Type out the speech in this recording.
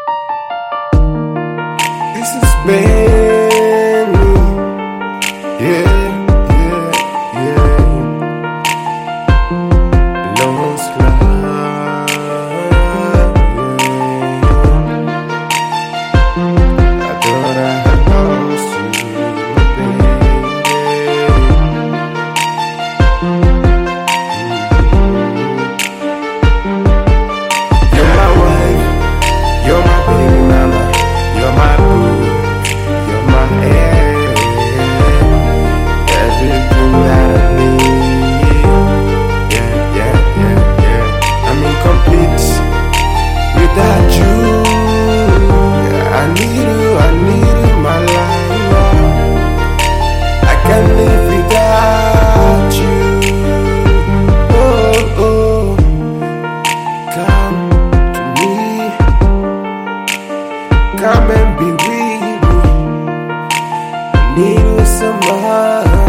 This is Benny. Yeah, yeah, yeah. Long slide. Yeah. I thought I had lost you, baby. You're my wife. You're my baby mama. You're my boo. You're my air. Everything that I need. Yeah, yeah, yeah, yeah. I'm incomplete without you. Yeah, I need you, my life. I can't live without you. Oh, oh. Come to me. Come and be with me. I need you so much.